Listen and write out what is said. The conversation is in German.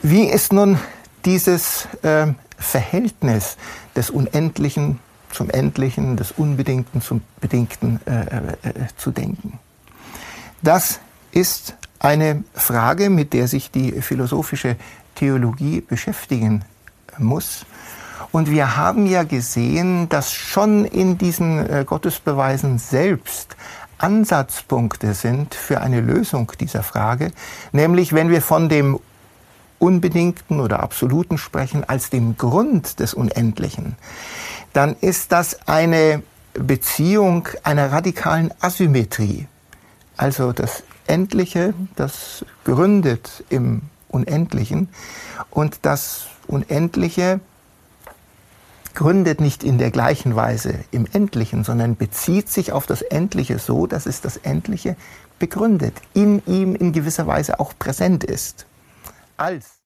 Wie ist nun dieses Verhältnis des Unendlichen zum Endlichen, des Unbedingten zum Bedingten zu denken? Das ist eine Frage, mit der sich die philosophische Theologie beschäftigen muss. Und wir haben ja gesehen, dass schon in diesen Gottesbeweisen selbst Ansatzpunkte sind für eine Lösung dieser Frage, nämlich wenn wir von dem Unbedingten oder Absoluten sprechen als dem Grund des Unendlichen, dann ist das eine Beziehung einer radikalen Asymmetrie. Also das Endliche, das gründet im Unendlichen, und das Unendliche gründet nicht in der gleichen Weise im Endlichen, sondern bezieht sich auf das Endliche so, dass es das Endliche begründet, in ihm in gewisser Weise auch präsent ist. Als